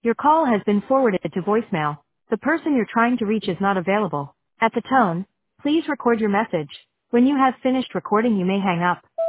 Your call has been forwarded to voicemail. The person you're trying to reach is not available. At the tone, please record your message. When you have finished recording, you may hang up.